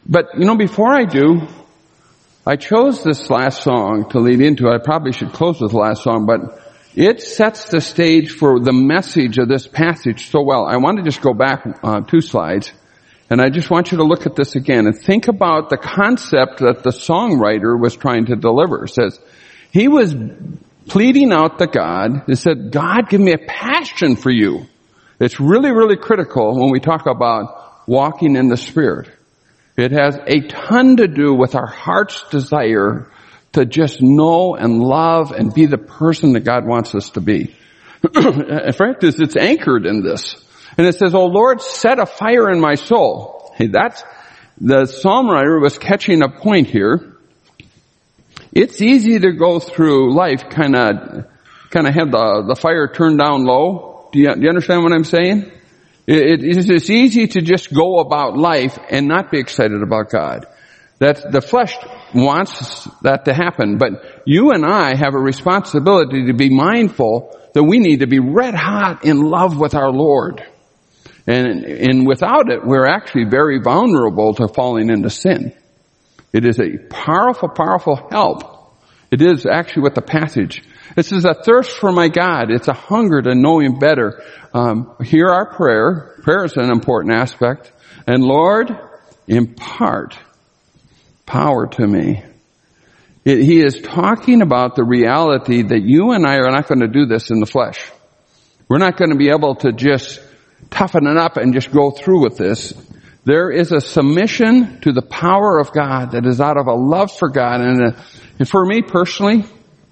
But, before I do, I chose this last song to lead into it. I probably should close with the last song, but it sets the stage for the message of this passage so well. I want to just go back 2 slides, and I just want you to look at this again and think about the concept that the songwriter was trying to deliver. It says, he was pleading out to God. He said, God, give me a passion for you. It's really, really critical when we talk about walking in the Spirit. It has a ton to do with our heart's desire to just know and love and be the person that God wants us to be. In fact, it's anchored in this. And it says, oh Lord, set a fire in my soul. Hey, the psalm writer was catching a point here. It's easy to go through life kind of have the fire turned down low. Do you understand what I'm saying? It's easy to just go about life and not be excited about God. That the flesh wants that to happen, but you and I have a responsibility to be mindful that we need to be red hot in love with our Lord. And without it, we're actually very vulnerable to falling into sin. It is a powerful, powerful help. It is actually what the passage. This is a thirst for my God. It's a hunger to know Him better. Hear our prayer. Prayer is an important aspect. And Lord, impart power to me. He is talking about the reality that you and I are not going to do this in the flesh. We're not going to be able to just toughen it up and just go through with this. There is a submission to the power of God that is out of a love for God. And for me personally,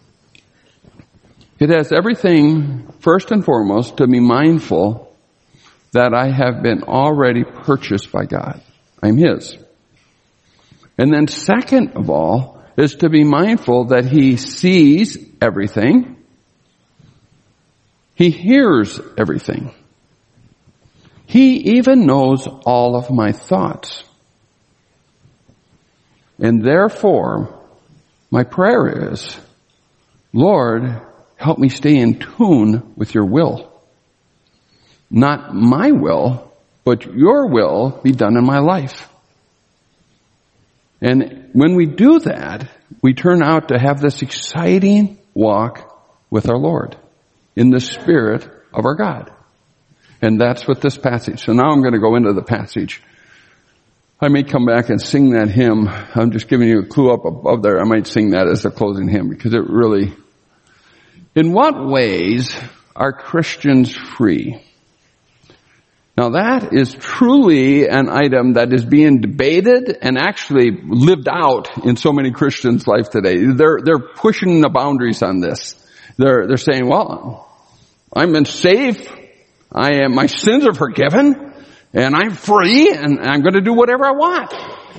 it has everything, first and foremost, to be mindful that I have been already purchased by God. I'm His. And then second of all, is to be mindful that He sees everything. He hears everything. He even knows all of my thoughts. And therefore, my prayer is, Lord, help me stay in tune with your will. Not my will, but your will be done in my life. And when we do that, we turn out to have this exciting walk with our Lord in the Spirit of our God. And that's what this passage. So now I'm going to go into the passage. I may come back and sing that hymn. I'm just giving you a clue up above there. I might sing that as a closing hymn because it really... In what ways are Christians free? Now that is truly an item that is being debated and actually lived out in so many Christians' life today. They're pushing the boundaries on this. They're saying, well, I've been saved. My sins are forgiven and I'm free and I'm going to do whatever I want.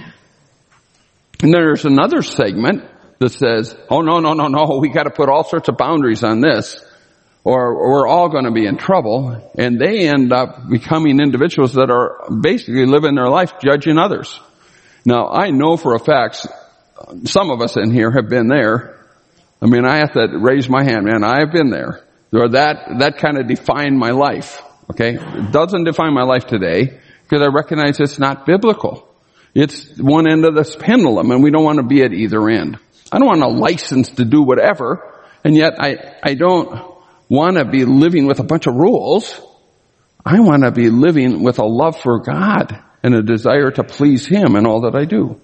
And there's another segment that says, oh no, we got to put all sorts of boundaries on this or we're all going to be in trouble. And they end up becoming individuals that are basically living their life judging others. Now, I know for a fact, some of us in here have been there. I mean, I have to raise my hand, man. I have been there. Or that kind of defined my life. Okay? It doesn't define my life today because I recognize it's not biblical. It's one end of this pendulum and we don't want to be at either end. I don't want a license to do whatever, and yet I don't want to be living with a bunch of rules. I want to be living with a love for God and a desire to please Him in all that I do.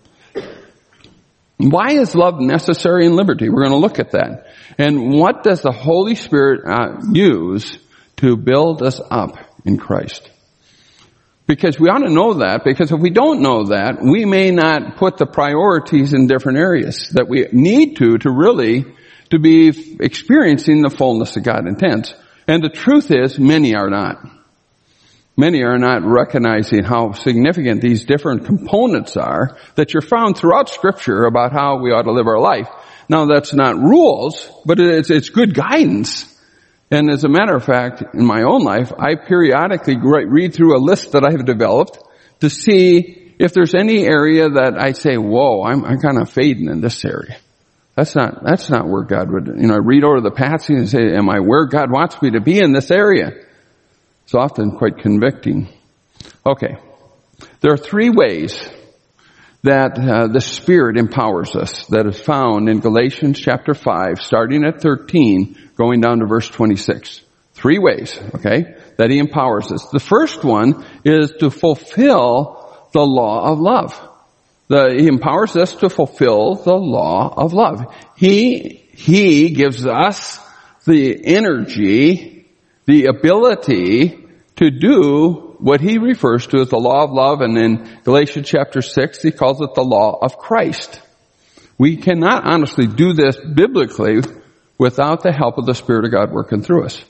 Why is love necessary in liberty? We're going to look at that. And what does the Holy Spirit use to build us up in Christ? Because we ought to know that, because if we don't know that, we may not put the priorities in different areas that we need to really to be experiencing the fullness that God intends. And the truth is, many are not. Many are not recognizing how significant these different components are that you're found throughout Scripture about how we ought to live our life. Now, that's not rules, but it's good guidance. And as a matter of fact, in my own life, I periodically read through a list that I have developed to see if there's any area that I say, whoa, I'm kind of fading in this area. That's not where God would, I read over the passage and say, am I where God wants me to be in this area? It's often quite convicting. Okay. There are 3 ways that the Spirit empowers us, that is found in Galatians chapter 5, starting at 13, going down to verse 26. 3 ways, okay, that He empowers us. The first one is to fulfill the law of love. He empowers us to fulfill the law of love. He gives us the energy, the ability to do what He refers to as the law of love, and in Galatians chapter 6, He calls it the law of Christ. We cannot honestly do this biblically without the help of the Spirit of God working through us.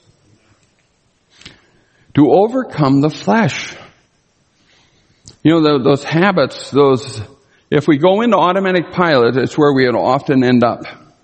To overcome the flesh. You know, those habits, if we go into automatic pilot, it's where we often end up.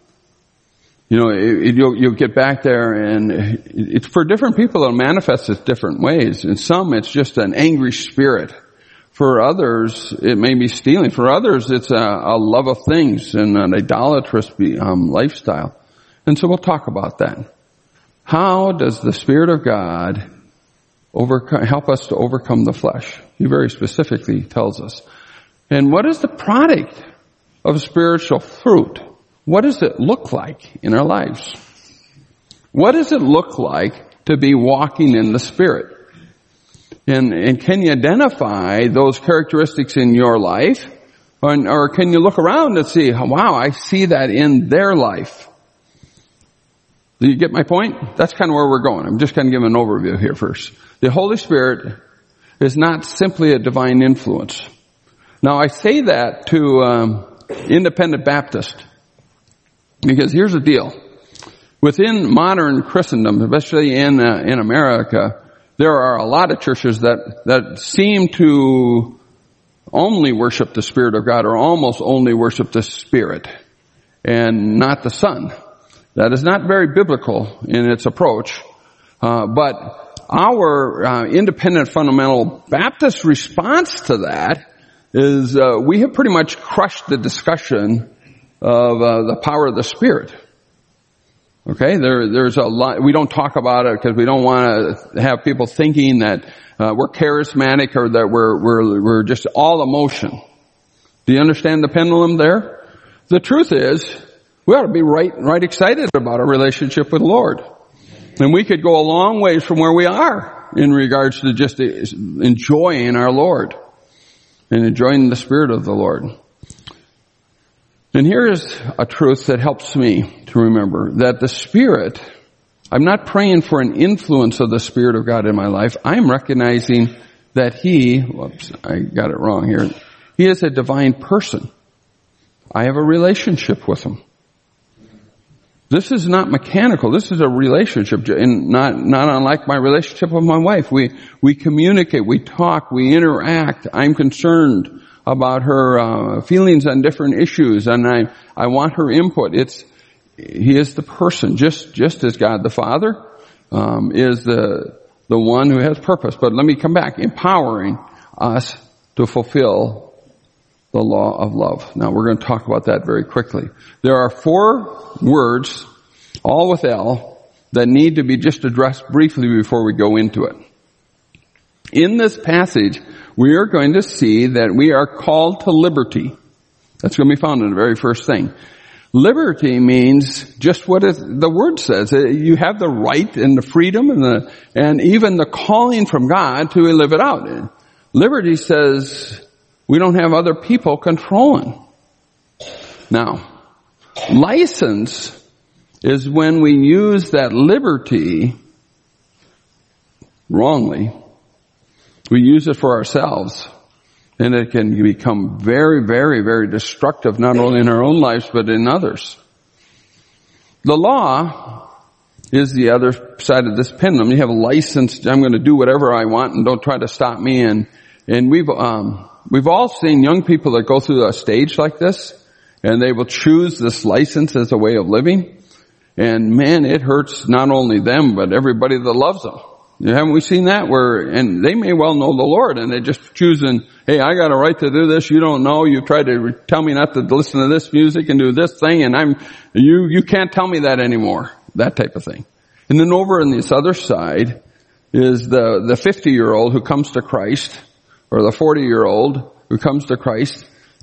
You know, you'll get back there, and it's for different people, it'll manifest in different ways. In some, it's just an angry spirit. For others, it may be stealing. For others, it's a love of things and an idolatrous lifestyle. And so we'll talk about that. How does the Spirit of God help us to overcome the flesh? He very specifically tells us. And what is the product of spiritual fruit? What does it look like in our lives? What does it look like to be walking in the Spirit? And can you identify those characteristics in your life? Or can you look around and see, wow, I see that in their life? Do you get my point? That's kind of where we're going. I'm just kind of giving an overview here first. The Holy Spirit is not simply a divine influence. Now, I say that to independent Baptists, because here's the deal. Within modern Christendom, especially in America, there are a lot of churches that seem to only worship the Spirit of God, or almost only worship the Spirit and not the Son. That is not very biblical in its approach, but our independent fundamental Baptist response to that is we have pretty much crushed the discussion of the power of the Spirit. Okay, there's a lot. We don't talk about it because we don't want to have people thinking that we're charismatic or that we're just all emotion. Do you understand the pendulum there? The truth is, we ought to be right excited about our relationship with the Lord. And we could go a long ways from where we are in regards to just enjoying our Lord and enjoying the Spirit of the Lord. And here is a truth that helps me to remember, that the Spirit, I'm not praying for an influence of the Spirit of God in my life. I'm recognizing that He is a divine person. I have a relationship with Him. This is not mechanical. This is a relationship, and not unlike my relationship with my wife. We communicate, we talk, we interact. I'm concerned about her feelings on different issues, and I want her input. He is the person, just as God the Father is the one who has purpose. But let me come back, empowering us to fulfill the law of love. Now we're going to talk about that very quickly. There are 4 words, all with L, that need to be just addressed briefly before we go into it. In this passage, we are going to see that we are called to liberty. That's going to be found in the very first thing. Liberty means just what the word says. You have the right and the freedom and even the calling from God to live it out. Liberty says we don't have other people controlling. Now, license is when we use that liberty wrongly. We use it for ourselves, and it can become very, very, very destructive, not only in our own lives, but in others. The law is the other side of this pendulum. You have a license. I'm going to do whatever I want, and don't try to stop me. And we've all seen young people that go through a stage like this, and they will choose this license as a way of living. And man, it hurts not only them, but everybody that loves them. Haven't we seen that? And they may well know the Lord, and they're just choosing, hey, I got a right to do this. You don't know. You've tried to tell me not to listen to this music and do this thing, and you can't tell me that anymore. That type of thing. And then over on this other side is the 50-year-old who comes to Christ, or the 40-year-old who comes to Christ,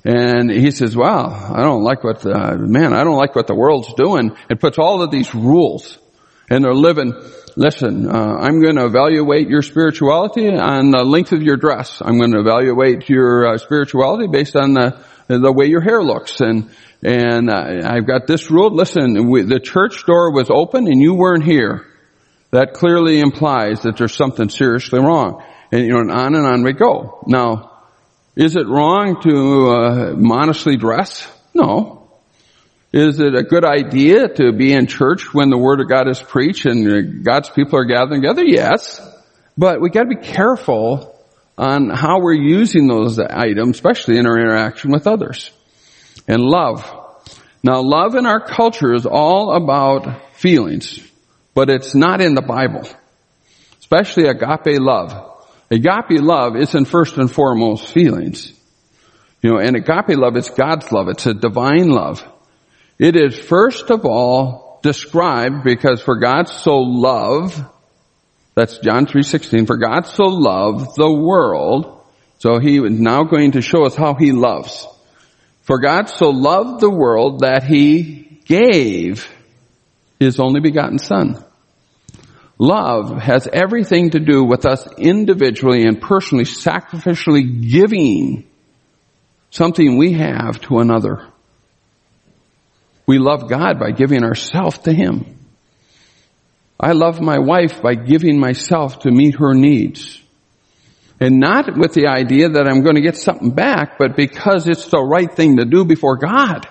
And he says, well, I don't like what the world's doing. It puts all of these rules. And they're living, listen, I'm going to evaluate your spirituality on the length of your dress. I'm going to evaluate your spirituality based on the way your hair looks. And I've got this rule. Listen, the church door was open and you weren't here. That clearly implies that there's something seriously wrong. And on we go. Now, is it wrong to modestly dress? No. Is it a good idea to be in church when the Word of God is preached and God's people are gathering together? Yes. But we got to be careful on how we're using those items, especially in our interaction with others. And love. Now, love in our culture is all about feelings, but it's not in the Bible. Especially agape love. Agape love isn't first and foremost feelings. And agape love is God's love. It's a divine love. It is first of all described because for God so loved, that's John 3:16, for God so loved the world. So he is now going to show us how he loves. For God so loved the world that he gave his only begotten Son. Love has everything to do with us individually and personally, sacrificially giving something we have to another. We love God by giving ourselves to him. I love my wife by giving myself to meet her needs. And not with the idea that I'm going to get something back, but because it's the right thing to do before God.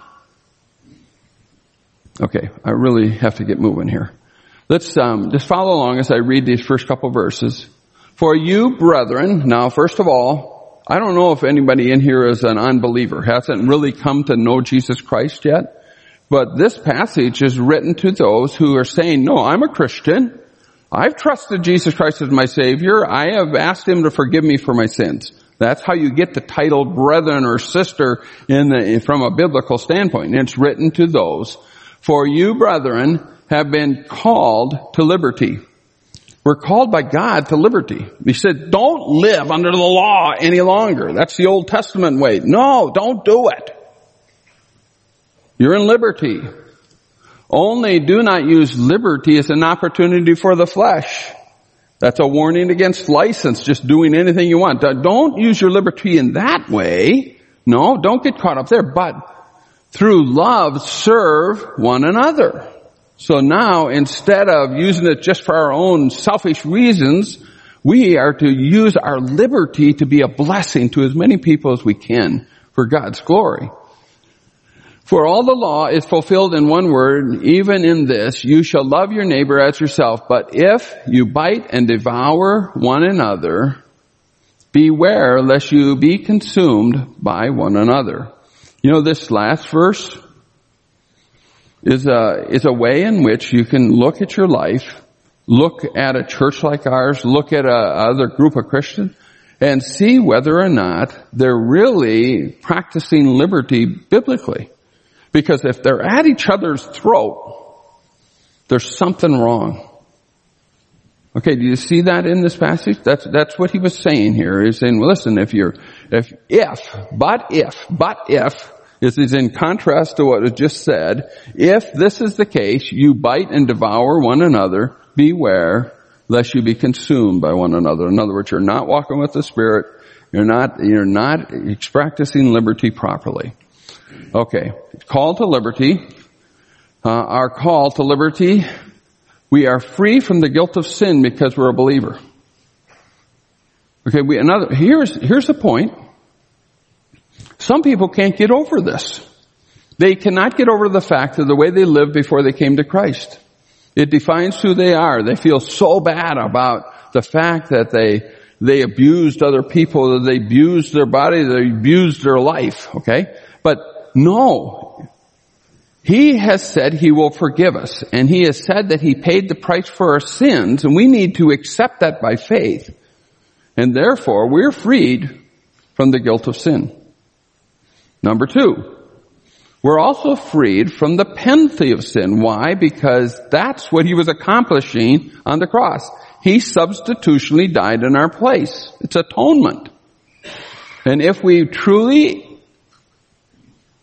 Okay, I really have to get moving here. Let's just follow along as I read these first couple verses. For you, brethren, now first of all, I don't know if anybody in here is an unbeliever, hasn't really come to know Jesus Christ yet. But this passage is written to those who are saying, no, I'm a Christian. I've trusted Jesus Christ as my Savior. I have asked him to forgive me for my sins. That's how you get the title brethren or sister from a biblical standpoint. And it's written to those. For you, brethren, have been called to liberty. We're called by God to liberty. He said, don't live under the law any longer. That's the Old Testament way. No, don't do it. You're in liberty. Only do not use liberty as an opportunity for the flesh. That's a warning against license, just doing anything you want. Don't use your liberty in that way. No, don't get caught up there. But through love, serve one another. So now, instead of using it just for our own selfish reasons, we are to use our liberty to be a blessing to as many people as we can for God's glory. For all the law is fulfilled in one word, even in this, you shall love your neighbor as yourself. But if you bite and devour one another, beware lest you be consumed by one another. This last verse is a way in which you can look at your life, look at a church like ours, look at other group of Christians, and see whether or not they're really practicing liberty biblically. Because if they're at each other's throat, there's something wrong. Okay, do you see that in this passage? That's what he was saying here. He's saying, well, listen, if this is in contrast to what was just said. If this is the case, you bite and devour one another, beware lest you be consumed by one another. In other words, you're not walking with the Spirit. You're not practicing liberty properly. Okay, call to liberty. Our call to liberty, we are free from the guilt of sin because we're a believer. Okay, here's the point. Some people can't get over this. They cannot get over the fact of the way they lived before they came to Christ. It defines who they are. They feel so bad about the fact that they abused other people, that they abused their body, they abused their life, okay? But no. He has said he will forgive us, and he has said that he paid the price for our sins, and we need to accept that by faith. And therefore, we're freed from the guilt of sin. Number 2, we're also freed from the penalty of sin. Why? Because that's what he was accomplishing on the cross. He substitutionally died in our place. It's atonement. And if we truly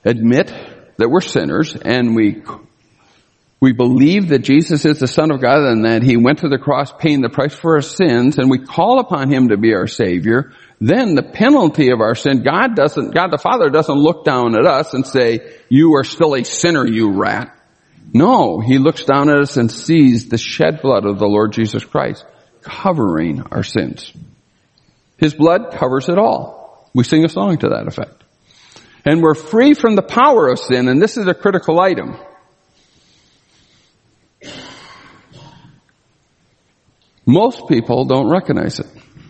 admit that we're sinners, and we believe that Jesus is the Son of God and that He went to the cross paying the price for our sins, and we call upon Him to be our Savior, then the penalty of our sin, God the Father doesn't look down at us and say, you are still a sinner, you rat. No, He looks down at us and sees the shed blood of the Lord Jesus Christ covering our sins. His blood covers it all. We sing a song to that effect. And we're free from the power of sin, and this is a critical item. Most people don't recognize it.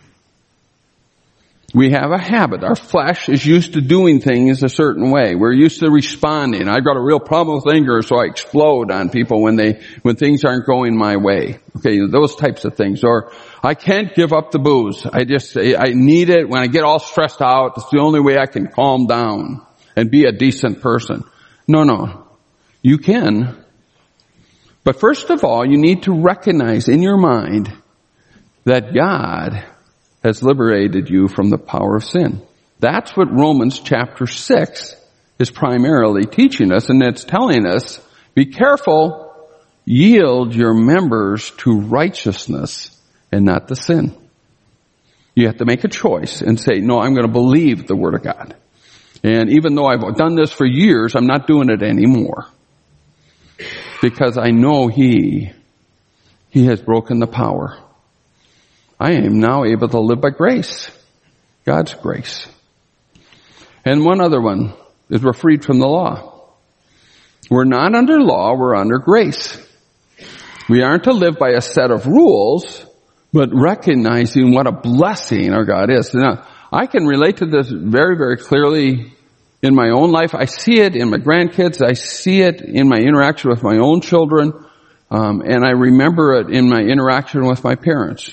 We have a habit. Our flesh is used to doing things a certain way. We're used to responding. I've got a real problem with anger, so I explode on people when things aren't going my way. Okay, those types of things. Or I can't give up the booze. I need it. When I get all stressed out, it's the only way I can calm down and be a decent person. No. You can. But first of all, you need to recognize in your mind that God has liberated you from the power of sin. That's what Romans chapter 6 is primarily teaching us, and it's telling us, be careful, yield your members to righteousness and not to sin. You have to make a choice and say, no, I'm going to believe the Word of God. And even though I've done this for years, I'm not doing it anymore. Because I know He has broken the power. I am now able to live by grace. God's grace. And one other one is we're freed from the law. We're not under law, we're under grace. We aren't to live by a set of rules, but recognizing what a blessing our God is. Now, I can relate to this very, very clearly in my own life. I see it in my grandkids. I see it in my interaction with my own children. And I remember it in my interaction with my parents.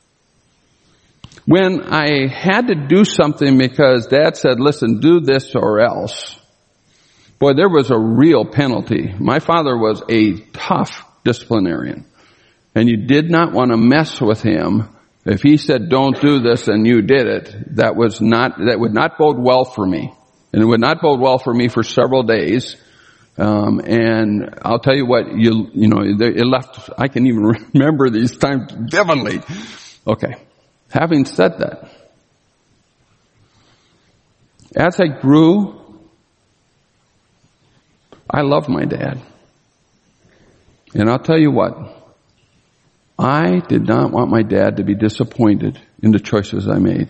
When I had to do something because Dad said, listen, do this or else, boy, there was a real penalty. My father was a tough disciplinarian, and you did not want to mess with him. If he said, don't do this, and you did it, that would not bode well for me. And it would not bode well for me for several days. And I'll tell you what, it left, I can even remember these times vividly. Okay. Having said that, as I grew, I loved my dad. And I'll tell you what, I did not want my dad to be disappointed in the choices I made.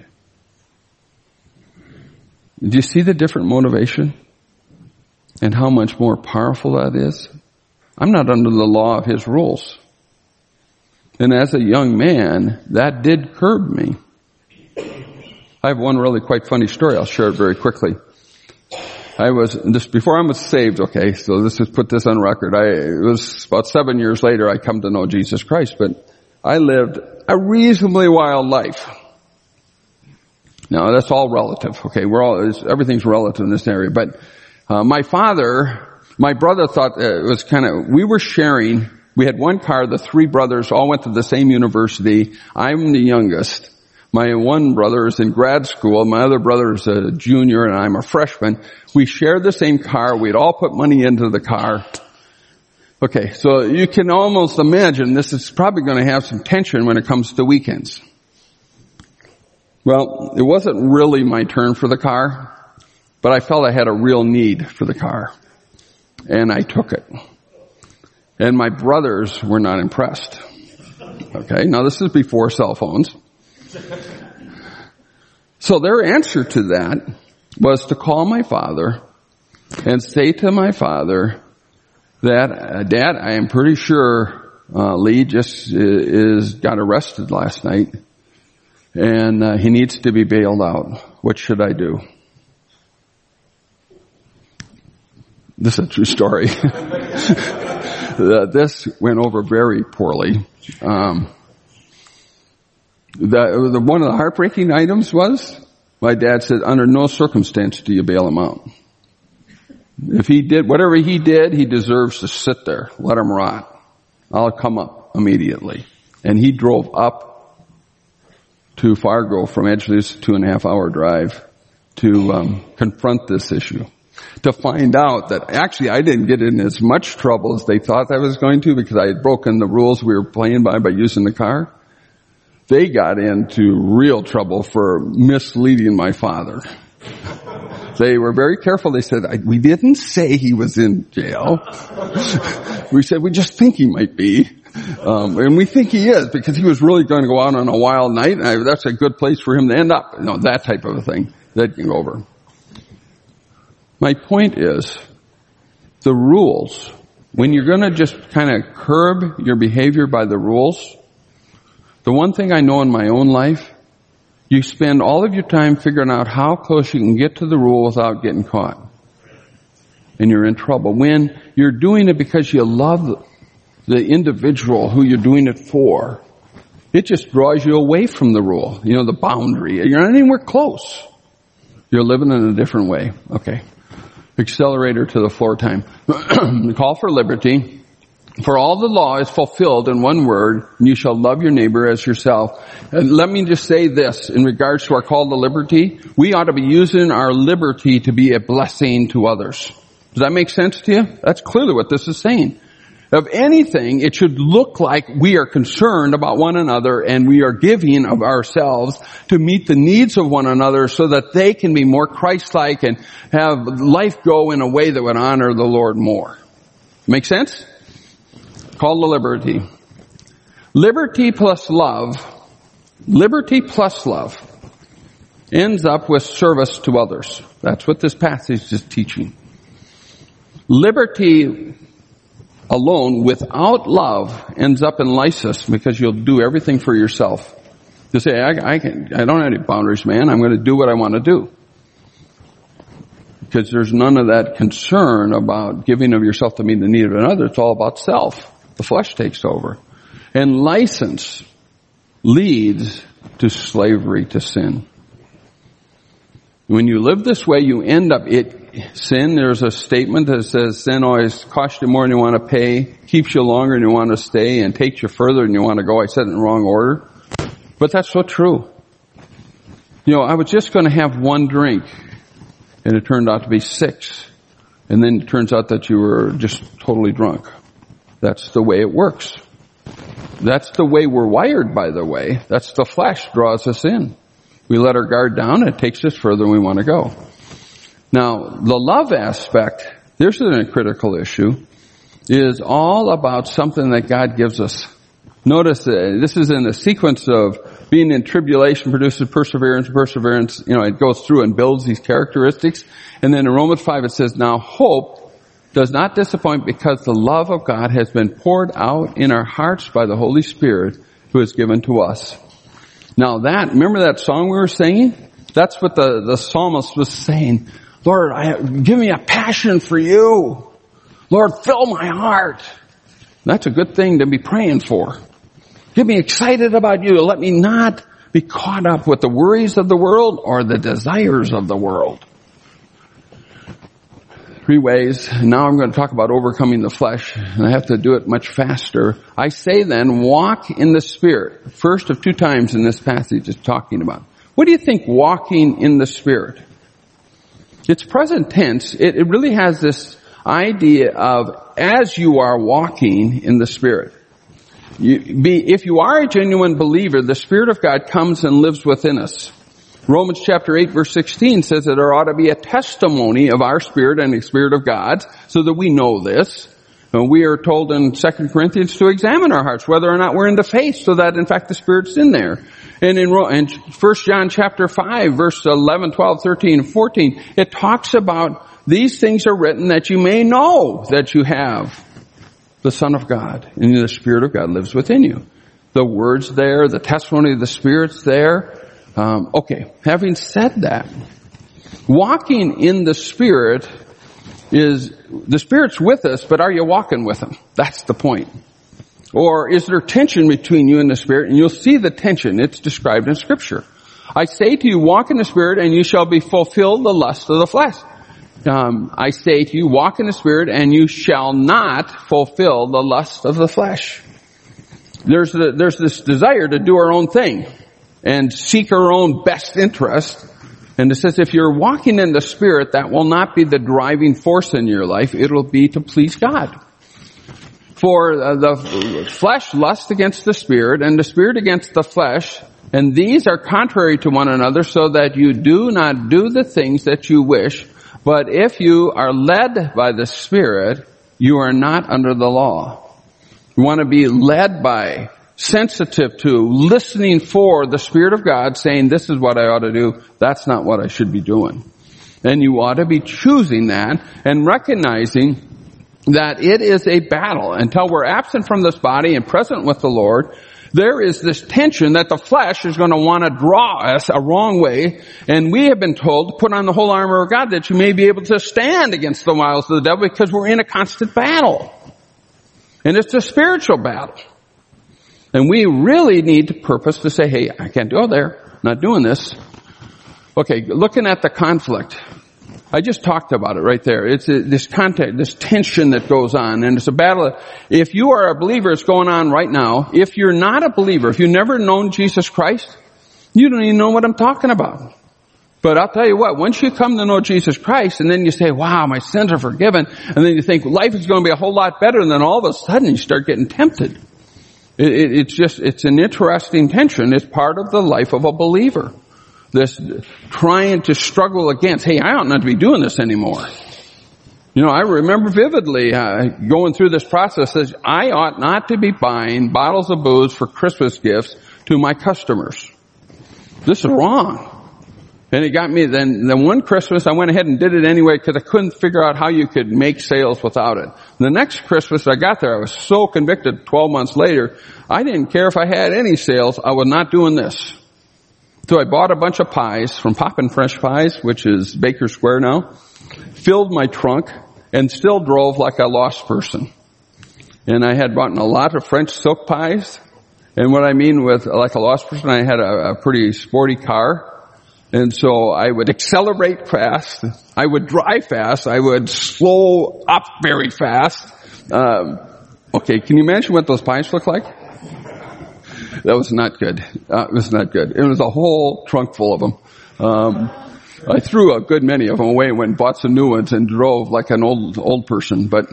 Do you see the different motivation? And how much more powerful that is? I'm not under the law of his rules. And as a young man, that did curb me. I have one really quite funny story. I'll share it very quickly. Before I was saved, okay, so put this on record. It was about 7 years later I come to know Jesus Christ, but I lived a reasonably wild life. Now, that's all relative, okay? Everything's relative in this area. But my brother thought it was we were sharing. We had one car. The three brothers all went to the same university. I'm the youngest. My one brother is in grad school. My other brother is a junior, and I'm a freshman. We shared the same car. We'd all put money into the car. Okay, so you can almost imagine this is probably going to have some tension when it comes to weekends. Well, it wasn't really my turn for the car, but I felt I had a real need for the car, and I took it. And my brothers were not impressed. Okay, now this is before cell phones. So their answer to that was to call my father and say to my father that, Dad, I am pretty sure Lee just got arrested last night, and he needs to be bailed out. What should I do? This is a true story. This went over very poorly. One of the heartbreaking items was my dad said, under no circumstance do you bail him out. If he did, whatever he did, he deserves to sit there. Let him rot. I'll come up immediately. And he drove up to Fargo from Edgeley's 2.5-hour drive to confront this issue. to find out that actually I didn't get in as much trouble as they thought I was going to because I had broken the rules we were playing by using the car. They got into real trouble for misleading my father. They were very careful. They said, we didn't say he was in jail. We said, we just think he might be. And we think he is because he was really going to go out on a wild night. And that's a good place for him to end up. That type of a thing. That can go over. My point is, the rules, when you're going to just kind of curb your behavior by the rules, the one thing I know in my own life, you spend all of your time figuring out how close you can get to the rule without getting caught. And you're in trouble. When you're doing it because you love the individual who you're doing it for, it just draws you away from the rule, the boundary. You're not anywhere close. You're living in a different way. Okay. Accelerator to the floor time. The call for liberty. For all the law is fulfilled in one word, you shall love your neighbor as yourself. And let me just say this in regards to our call to liberty. We ought to be using our liberty to be a blessing to others. Does that make sense to you? That's clearly what this is saying. Of anything, it should look like we are concerned about one another and we are giving of ourselves to meet the needs of one another so that they can be more Christ-like and have life go in a way that would honor the Lord more. Make sense? Call to liberty. Liberty plus love ends up with service to others. That's what this passage is teaching. Liberty alone without love ends up in lysis because you'll do everything for yourself. You say, I don't have any boundaries, man. I'm going to do what I want to do. Because there's none of that concern about giving of yourself to meet the need of another. It's all about self. The flesh takes over. And license leads to slavery to sin. When you live this way, you end up sin. There's a statement that says sin always costs you more than you want to pay, keeps you longer than you want to stay, and takes you further than you want to go. I said it in the wrong order. But that's so true. I was just going to have one drink, and it turned out to be 6. And then it turns out that you were just totally drunk. That's the way it works. That's the way we're wired, by the way. That's the flesh draws us in. We let our guard down, it takes us further than we want to go. Now, the love aspect, this is a critical issue, is all about something that God gives us. Notice this is in the sequence of being in tribulation produces perseverance. Perseverance, it goes through and builds these characteristics. And then in Romans 5 it says, now hope does not disappoint because the love of God has been poured out in our hearts by the Holy Spirit who is given to us. Now remember that song we were singing? That's what the psalmist was saying. Lord, give me a passion for you. Lord, fill my heart. That's a good thing to be praying for. Get me excited about you. Let me not be caught up with the worries of the world or the desires of the world. 3 ways. Now I'm going to talk about overcoming the flesh, and I have to do it much faster. I say then, walk in the Spirit. First of 2 times in this passage is talking about. What do you think walking in the Spirit? It's present tense. It really has this idea of as you are walking in the Spirit. If you are a genuine believer, the Spirit of God comes and lives within us. Romans chapter 8 verse 16 says that there ought to be a testimony of our spirit and the Spirit of God so that we know this. And we are told in 2 Corinthians to examine our hearts whether or not we're in the faith so that in fact the Spirit's in there. And in 1 John chapter 5 verse 11, 12, 13, and 14 it talks about these things are written that you may know that you have the Son of God and the Spirit of God lives within you. The word's there, the testimony of the Spirit's there. Okay, having said that, walking in the Spirit is, the Spirit's with us, but are you walking with Him? That's the point. Or is there tension between you and the Spirit? And you'll see the tension. It's described in Scripture. I say to you, walk in the Spirit and you shall be fulfilled the lust of the flesh. I say to you, walk in the Spirit and you shall not fulfill the lust of the flesh. There's this desire to do our own thing and seek our own best interest. And it says if you're walking in the Spirit, that will not be the driving force in your life. It'll be to please God. For the flesh lusts against the Spirit, and the Spirit against the flesh, and these are contrary to one another, so that you do not do the things that you wish. But if you are led by the Spirit, you are not under the law. You want to be led by, sensitive to, listening for the Spirit of God, saying, this is what I ought to do, that's not what I should be doing. And you ought to be choosing that and recognizing that it is a battle. Until we're absent from this body and present with the Lord, there is this tension that the flesh is going to want to draw us a wrong way. And we have been told to put on the whole armor of God that you may be able to stand against the wiles of the devil, because we're in a constant battle. And it's a spiritual battle. And we really need to purpose to say, hey, I can't go there. I'm not doing this. Okay, looking at the conflict. I just talked about it right there. It's this contact, this tension that goes on, and it's a battle. If you are a believer, it's going on right now. If you're not a believer, if you've never known Jesus Christ, you don't even know what I'm talking about. But I'll tell you what, once you come to know Jesus Christ, and then you say, wow, my sins are forgiven, and then you think life is going to be a whole lot better, and then all of a sudden you start getting tempted. It's an interesting tension. It's part of the life of a believer. This trying to struggle against, hey, I ought not to be doing this anymore. You know, I remember vividly going through this process as I ought not to be buying bottles of booze for Christmas gifts to my customers. This is wrong. And it got me, then one Christmas I went ahead and did it anyway because I couldn't figure out how you could make sales without it. The next Christmas I got there, I was so convicted 12 months later, I didn't care if I had any sales, I was not doing this. So I bought a bunch of pies from Poppin' Fresh Pies, which is Baker Square now, filled my trunk, and still drove like a lost person. And I had bought a lot of French silk pies. And what I mean with like a lost person, I had a pretty sporty car. And so I would accelerate fast. I would drive fast. I would slow up very fast. Okay, can you imagine what those pies look like? That was not good. It was not good. It was a whole trunk full of them. I threw a good many of them away and went and bought some new ones and drove like an old person. But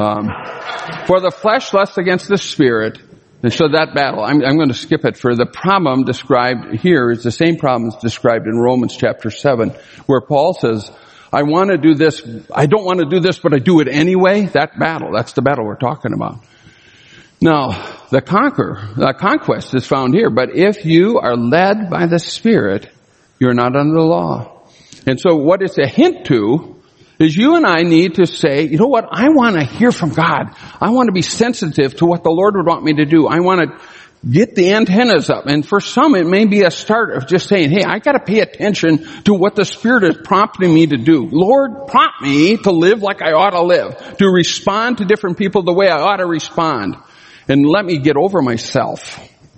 for the flesh lusts against the Spirit, and so that battle, I'm going to skip it. For the problem described here is the same problem as described in Romans chapter 7, where Paul says, I want to do this, I don't want to do this, but I do it anyway. That battle, that's the battle we're talking about. Now, the conquest is found here, but if you are led by the Spirit, you're not under the law. And so what it's a hint to is you and I need to say, you know what, I want to hear from God. I want to be sensitive to what the Lord would want me to do. I want to get the antennas up. And for some, it may be a start of just saying, hey, I got to pay attention to what the Spirit is prompting me to do. Lord, prompt me to live like I ought to live, to respond to different people the way I ought to respond. And let me get over myself.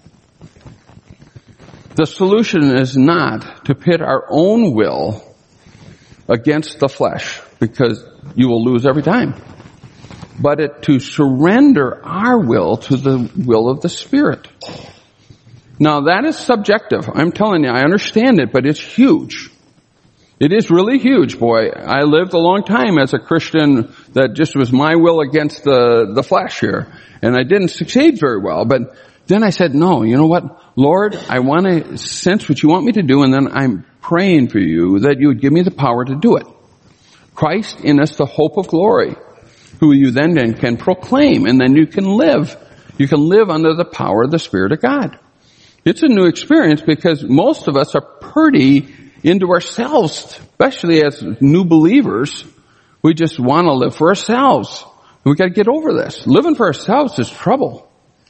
The solution is not to pit our own will against the flesh, because you will lose every time. But to surrender our will to the will of the Spirit. Now that is subjective. I'm telling you, I understand it, but it's huge. It is really huge, boy. I lived a long time as a Christian that just was my will against the flesh here. And I didn't succeed very well. But then I said, no, you know what? Lord, I want to sense what you want me to do, and then I'm praying for you that you would give me the power to do it. Christ in us, the hope of glory, who you then can proclaim, and then you can live. You can live under the power of the Spirit of God. It's a new experience because most of us are pretty into ourselves, especially as new believers. We just want to live for ourselves. We got to get over this. Living for ourselves is trouble.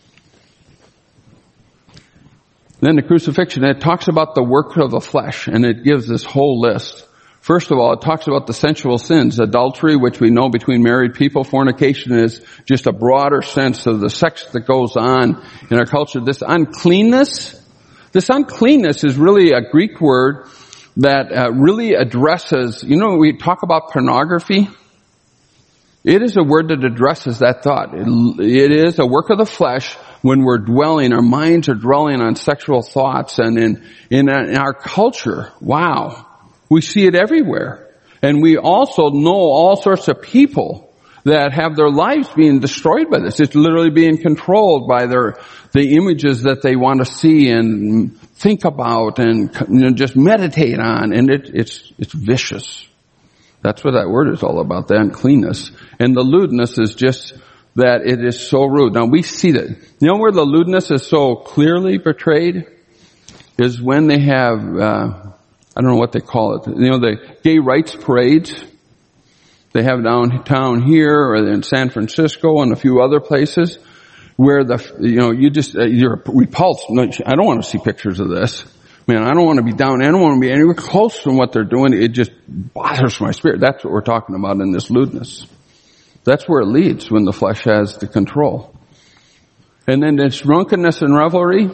Then the crucifixion, it talks about the work of the flesh, and it gives this whole list. First of all, it talks about the sensual sins, adultery, which we know between married people. Fornication is just a broader sense of the sex that goes on in our culture. This uncleanness is really a Greek word that really addresses, you know, we talk about pornography. It is a word that addresses that thought. It is a work of the flesh when we're dwelling, our minds are dwelling on sexual thoughts. And in our culture, wow, We see it everywhere. And we also know all sorts of people that have their lives being destroyed by this. It's literally being controlled by the images that they want to see and think about and just meditate on. And it's vicious. That's what that word is all about, the uncleanness. And the lewdness is just that it is so rude. Now we see that. You know where the lewdness is so clearly portrayed? Is when they have, I don't know what they call it. You know, the gay rights parades they have downtown here or in San Francisco and a few other places where you're repulsed. I don't want to see pictures of this. Man, I don't want to be down. I don't want to be anywhere close to what they're doing. It just bothers my spirit. That's what we're talking about in this lewdness. That's where it leads when the flesh has the control. And then this drunkenness and revelry.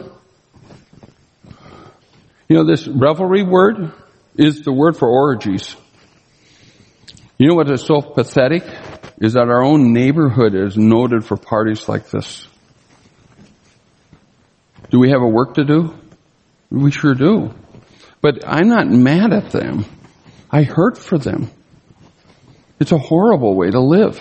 You know, this revelry word is the word for orgies. You know what is so pathetic? Is that our own neighborhood is noted for parties like this. Do we have a work to do? We sure do. But I'm not mad at them. I hurt for them. It's a horrible way to live.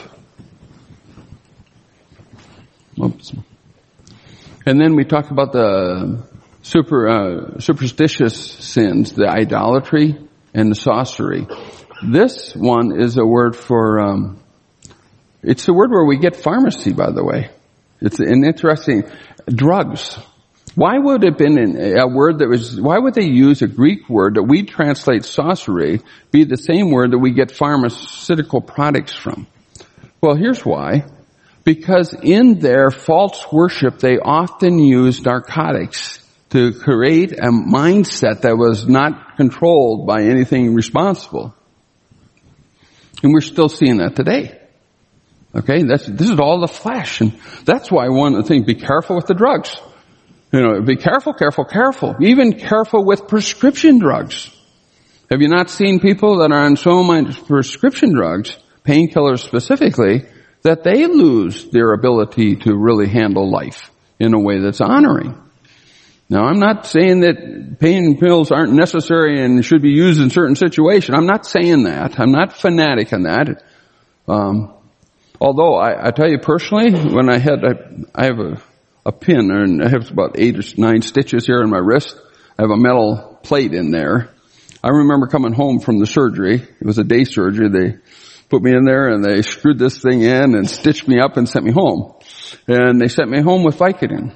Oops. And then we talk about the superstitious sins, the idolatry and the sorcery. This one is a word for, it's the word where we get pharmacy, by the way. It's an interesting, drugs. Why would it have been a word that was, why would they use a Greek word that we translate sorcery be the same word that we get pharmaceutical products from? Well, here's why. Because in their false worship, they often use narcotics to create a mindset that was not controlled by anything responsible. And we're still seeing that today. Okay, this is all the flesh. And that's why one thing, be careful with the drugs. You know, be careful. Even careful with prescription drugs. Have you not seen people that are on so many prescription drugs, painkillers specifically, that they lose their ability to really handle life in a way that's honoring? Now, I'm not saying that pain pills aren't necessary and should be used in certain situations. I'm not saying that. I'm not fanatic on that. Although I tell you personally, when I have a pin, and I have about 8 or 9 stitches here in my wrist. I have a metal plate in there. I remember coming home from the surgery. It was a day surgery. They put me in there and they screwed this thing in and stitched me up and sent me home. And they sent me home with Vicodin.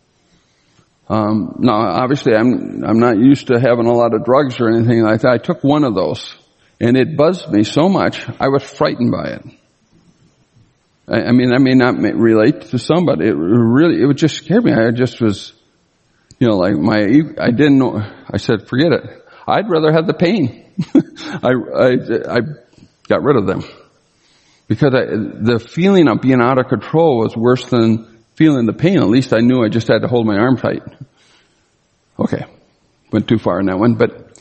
Now, obviously, I'm not used to having a lot of drugs or anything like that. I took one of those, and it buzzed me so much, I was frightened by it. I mean, I may not relate to some, but it would just scare me. I just was, like I didn't know. I said, forget it. I'd rather have the pain. I got rid of them because the feeling of being out of control was worse than feeling the pain. At least I knew I just had to hold my arm tight. Okay. Went too far in that one, but,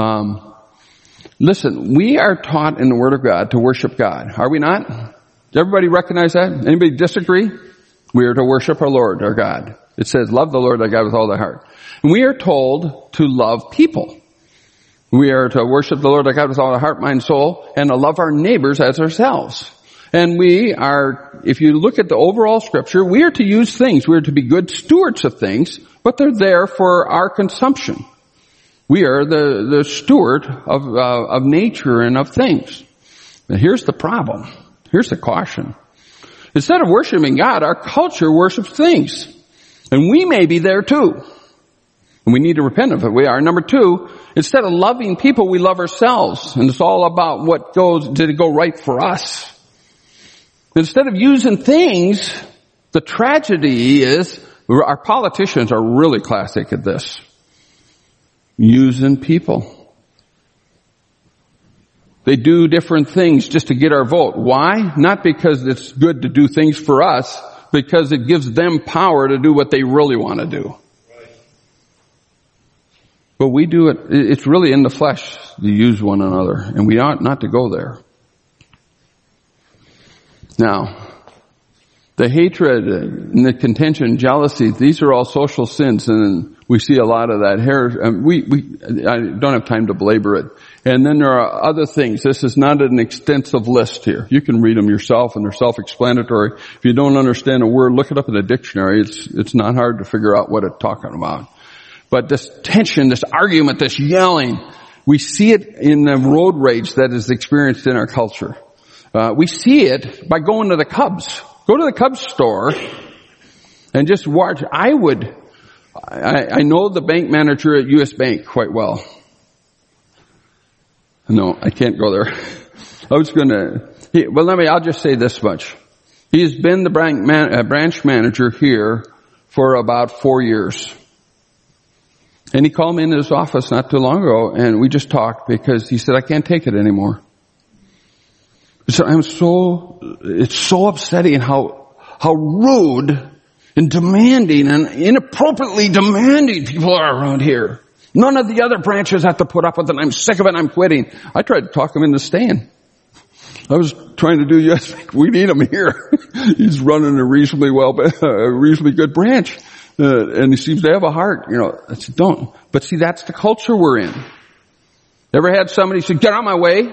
listen, we are taught in the Word of God to worship God. Are we not? Does everybody recognize that? Anybody disagree? We are to worship our Lord, our God. It says, love the Lord thy God with all thy heart. And we are told to love people. We are to worship the Lord our God with all our heart, mind, soul, and to love our neighbors as ourselves. And we are, if you look at the overall scripture, we are to use things. We are to be good stewards of things, but they're there for our consumption. We are the steward of nature and of things. And here's the problem. Here's the caution. Instead of worshiping God, our culture worships things. And we may be there too. And we need to repent of it. We are. Number 2, instead of loving people, we love ourselves. And it's all about did it go right for us? Instead of using things, the tragedy is our politicians are really classic at this. Using people. They do different things just to get our vote. Why? Not because it's good to do things for us, because it gives them power to do what they really want to do. But we do it, it's really in the flesh to use one another, and we ought not to go there. Now, The hatred and the contention, jealousy, these are all social sins, and we see a lot of that here. I don't have time to belabor it. And then there are other things. This is not an extensive list here. You can read them yourself, and they're self-explanatory. If you don't understand a word, look it up in the dictionary. It's not hard to figure out what it's talking about. But this tension, this argument, this yelling, we see it in the road rage that is experienced in our culture. We see it by going to the Cubs. Go to the Cubs store and just watch. I know the bank manager at U.S. Bank quite well. No, I can't go there. I'll just say this much. He's been the branch manager here for about 4 years. And he called me in his office not too long ago, and we just talked because he said, I can't take it anymore. So it's so upsetting how rude and demanding and inappropriately demanding people are around here. None of the other branches have to put up with it. I'm sick of it. I'm quitting. I tried to talk him into staying. I was trying to do, yes, we need him here. He's running a reasonably good branch. And he seems to have a heart. I said, don't. But see, that's the culture we're in. Ever had somebody say, get out of my way?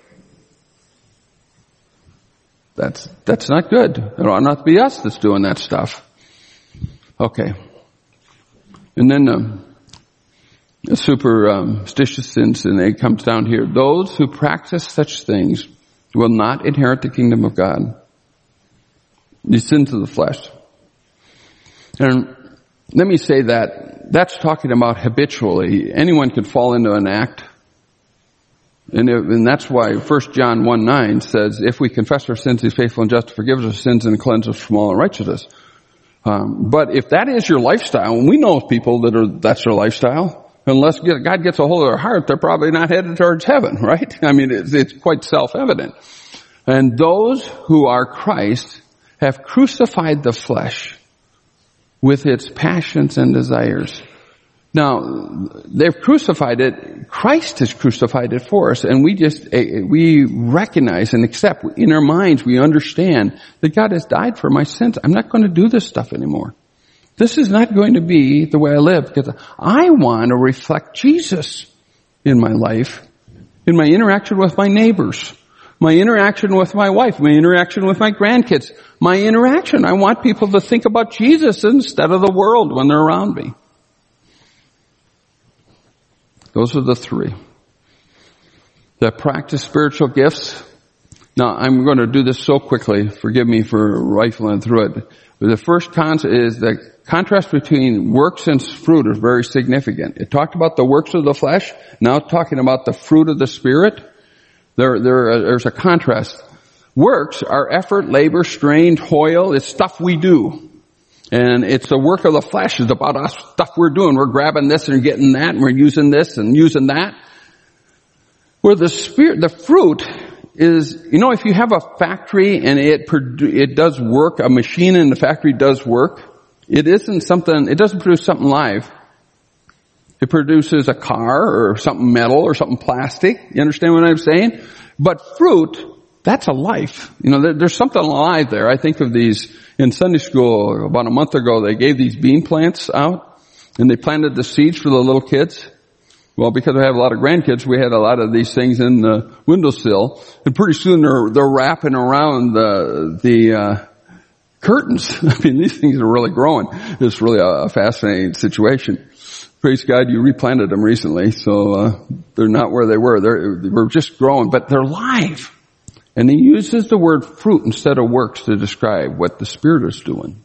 That's not good. It ought not to be us that's doing that stuff. Okay. And then the superstitious sins, and it comes down here. Those who practice such things will not inherit the kingdom of God. The sins of the flesh. And let me say that's talking about habitually. Anyone can fall into an act. And that's why 1 John 1:9 says, if we confess our sins, he's faithful and just to forgive us our sins and cleanse us from all unrighteousness. But if that is your lifestyle, and we know people that's their lifestyle, unless God gets a hold of their heart, they're probably not headed towards heaven, right? I mean, it's quite self-evident. And those who are Christ have crucified the flesh with its passions and desires. Now, they've crucified it. Christ has crucified it for us, and we recognize and accept. In our minds, we understand that God has died for my sins. I'm not going to do this stuff anymore. This is not going to be the way I live, because I want to reflect Jesus in my life, in my interaction with my neighbors, my interaction with my wife, my interaction with my grandkids, my interaction. I want people to think about Jesus instead of the world when they're around me. Those are the three. That practice spiritual gifts. Now, I'm going to do this so quickly. Forgive me for rifling through it. But the first concept is the contrast between works and fruit is very significant. It talked about the works of the flesh. Now it's talking about the fruit of the Spirit. There's a contrast. Works are effort, labor, strain, toil. It's stuff we do. And it's the work of the flesh. It's about us, stuff we're doing. We're grabbing this and getting that, and we're using this and using that. Where the Spirit, the fruit is, if you have a factory and it does work, a machine in the factory does work, it doesn't produce something live. It produces a car or something metal or something plastic. You understand what I'm saying? But fruit, that's a life. There's something alive there. I think of these in Sunday school about a month ago. They gave these bean plants out, and they planted the seeds for the little kids. Well, because I have a lot of grandkids, we had a lot of these things in the windowsill, and pretty soon they're wrapping around the curtains. I mean, these things are really growing. It's really a fascinating situation. Praise God, you replanted them recently, so they're not where they were. They were just growing, but they're live. And he uses the word fruit instead of works to describe what the Spirit is doing.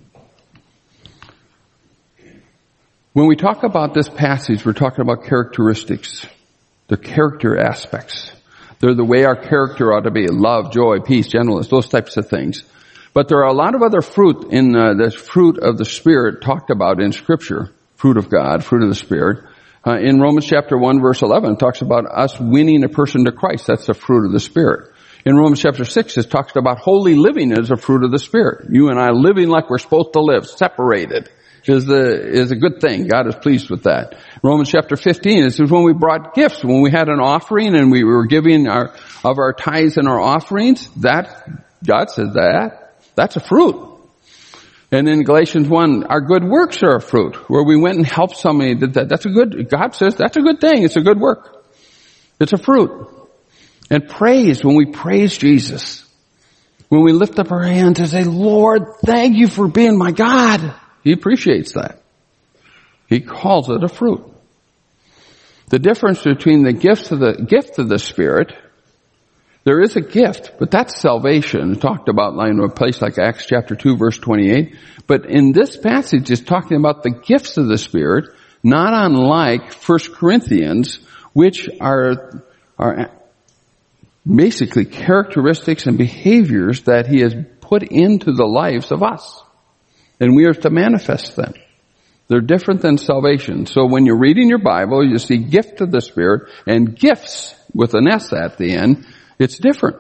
When we talk about this passage, we're talking about characteristics, the character aspects. They're the way our character ought to be: love, joy, peace, gentleness, those types of things. But there are a lot of other fruit in the fruit of the Spirit talked about in Scripture. Fruit of God, fruit of the Spirit. In Romans chapter 1, verse 11, it talks about us winning a person to Christ. That's the fruit of the Spirit. In Romans chapter 6, it talks about holy living as a fruit of the Spirit. You and I living like we're supposed to live, separated, is a good thing. God is pleased with that. Romans chapter 15, it says when we brought gifts, when we had an offering and we were giving of our tithes and our offerings, that, God says That's a fruit. And in Galatians 1, our good works are a fruit, where we went and helped somebody. That's a good, God says that's a good thing. It's a good work. It's a fruit. And praise, when we praise Jesus, when we lift up our hands and say, Lord, thank you for being my God, He appreciates that. He calls it a fruit. The difference between the gift of the Spirit, there is a gift, but that's salvation. It's talked about in a place like Acts chapter 2, verse 28. But in this passage, it's talking about the gifts of the Spirit, not unlike 1 Corinthians, which are basically characteristics and behaviors that He has put into the lives of us. And we are to manifest them. They're different than salvation. So when you're reading your Bible, you see gift of the Spirit and gifts with an S at the end. It's different.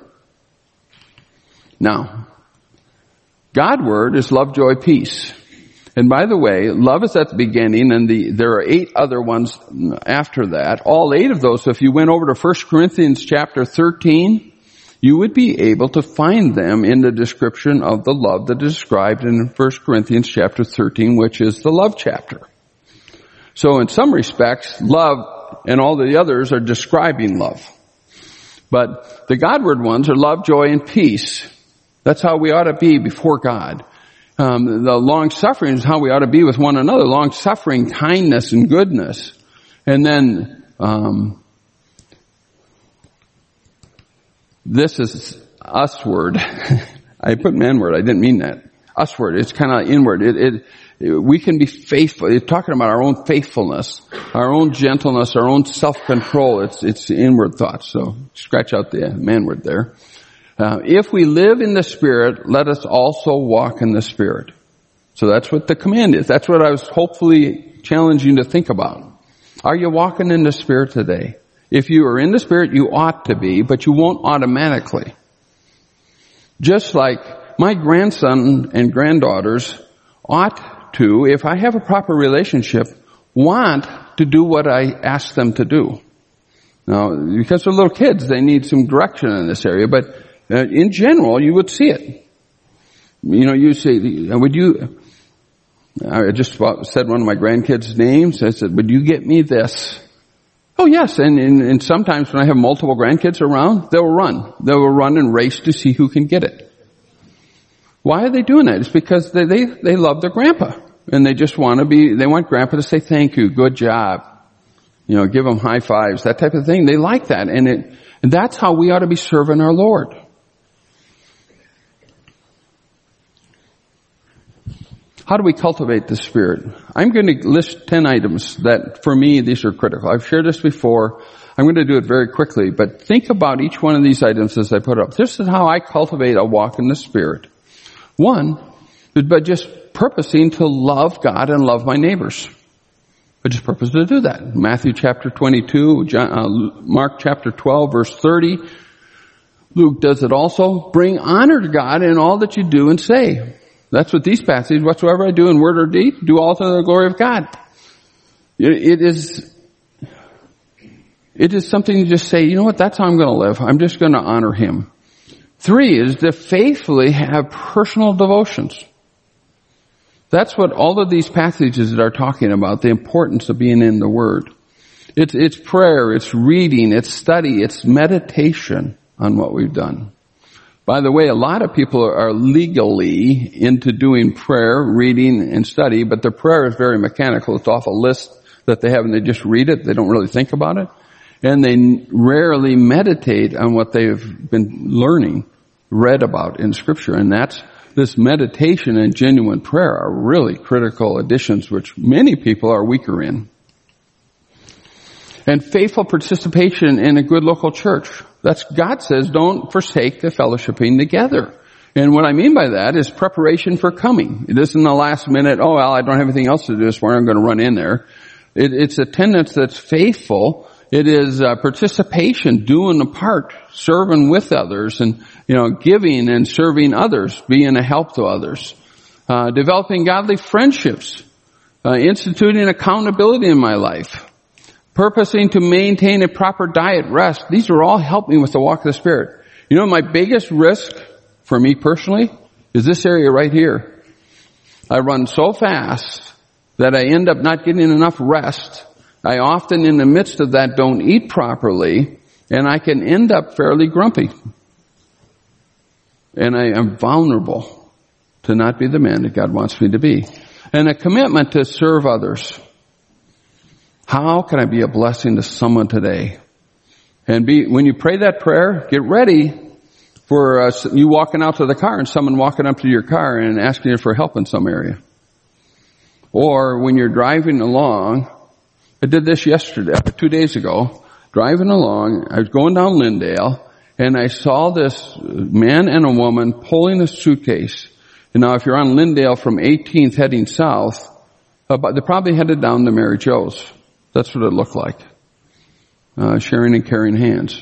Now, God's word is love, joy, peace. And by the way, love is at the beginning, and there are 8 other ones after that. All 8 of those, so if you went over to 1 Corinthians chapter 13, you would be able to find them in the description of the love that is described in 1 Corinthians chapter 13, which is the love chapter. So in some respects, love and all the others are describing love. But the Godward ones are love, joy, and peace. That's how we ought to be before God. The long suffering is how we ought to be with one another. Long suffering, kindness, and goodness. And then, this is usward. I put manward. I didn't mean that. Usward. It's kind of inward. We can be faithful. It's talking about our own faithfulness, our own gentleness, our own self-control. It's inward thoughts. So scratch out the manward there. If we live in the Spirit, let us also walk in the Spirit. So that's what the command is. That's what I was hopefully challenging you to think about. Are you walking in the Spirit today? If you are in the Spirit, you ought to be, but you won't automatically. Just like my grandson and granddaughters ought to, if I have a proper relationship, want to do what I ask them to do. Now, because they're little kids, they need some direction in this area, but in general, you would see it. You know, you say, I just said one of my grandkids' names. I said, would you get me this? Oh, yes. And sometimes when I have multiple grandkids around, they'll run. They will run and race to see who can get it. Why are they doing that? It's because they love their grandpa. And they just they want grandpa to say thank you, good job. You know, give them high fives, that type of thing. They like that. And that's how we ought to be serving our Lord. How do we cultivate the Spirit? I'm going to list 10 items that, for me, these are critical. I've shared this before. I'm going to do it very quickly, but think about each one of these items as I put up. This is how I cultivate a walk in the Spirit. One is by just purposing to love God and love my neighbors. I just purpose to do that. Matthew chapter 22, Mark chapter 12, verse 30. Luke does it also. Bring honor to God in all that you do and say. That's what these passages, whatsoever I do in word or deed, do all to the glory of God. It is something you just say, you know what, that's how I'm going to live. I'm just going to honor Him. 3 is to faithfully have personal devotions. That's what all of these passages are talking about, the importance of being in the Word. It's prayer, it's reading, it's study, it's meditation on what we've done. By the way, a lot of people are legally into doing prayer, reading, and study, but their prayer is very mechanical. It's off a list that they have, and they just read it. They don't really think about it. And they rarely meditate on what they've been learning, read about in Scripture. And this meditation and genuine prayer are really critical additions, which many people are weaker in. And faithful participation in a good local church. God says, don't forsake the fellowshipping together. And what I mean by that is preparation for coming. It isn't the last minute, oh, well, I don't have anything else to do this morning, I'm going to run in there. It's attendance that's faithful. It is participation, doing a part, serving with others, and, giving and serving others, being a help to others. Developing godly friendships. Instituting accountability in my life. Purposing to maintain a proper diet, rest. These are all help me with the walk of the Spirit. My biggest risk for me personally is this area right here. I run so fast that I end up not getting enough rest. I often in the midst of that don't eat properly, and I can end up fairly grumpy. And I am vulnerable to not be the man that God wants me to be. And a commitment to serve others. How can I be a blessing to someone today? And when you pray that prayer, get ready for you walking out to the car and someone walking up to your car and asking you for help in some area. Or when you're driving along, I did this yesterday, 2 days ago, driving along, I was going down Lyndale, and I saw this man and a woman pulling a suitcase. And now if you're on Lyndale from 18th heading south, they probably headed down to Mary Jo's. That's what it looked like. Sharing and carrying hands.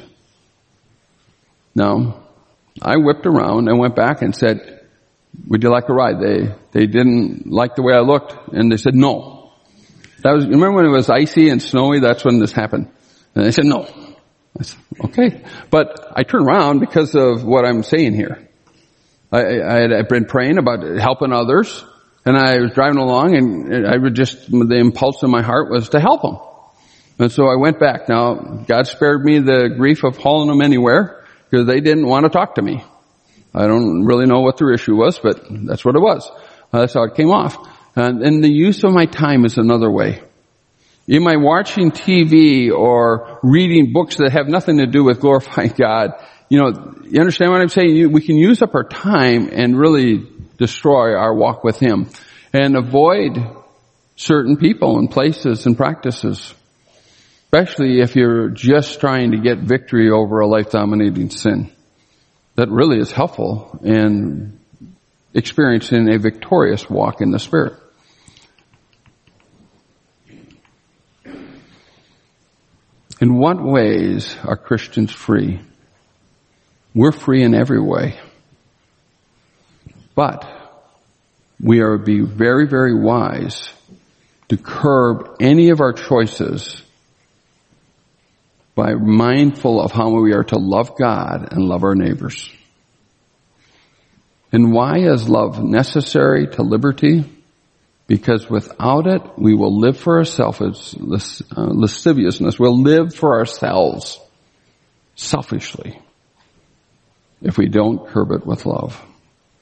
Now, I whipped around and went back and said, would you like a ride? They didn't like the way I looked, and they said no. Remember when it was icy and snowy? That's when this happened. And they said no. I said, okay. But I turned around because of what I'm saying here. I'd been praying about helping others, and I was driving along, and the impulse in my heart was to help them. And so I went back. Now, God spared me the grief of hauling them anywhere, because they didn't want to talk to me. I don't really know what their issue was, but that's what it was. That's how it came off. And the use of my time is another way. Am I watching TV or reading books that have nothing to do with glorifying God? You understand what I'm saying? We can use up our time and really destroy our walk with Him. And avoid certain people and places and practices. Especially if you're just trying to get victory over a life-dominating sin. That really is helpful in experiencing a victorious walk in the Spirit. In what ways are Christians free? We're free in every way. But we are to be very, very wise to curb any of our choices by mindful of how we are to love God and love our neighbors. And why is love necessary to liberty? Because without it, we will live for ourselves, lasciviousness. We'll live for ourselves selfishly if we don't curb it with love.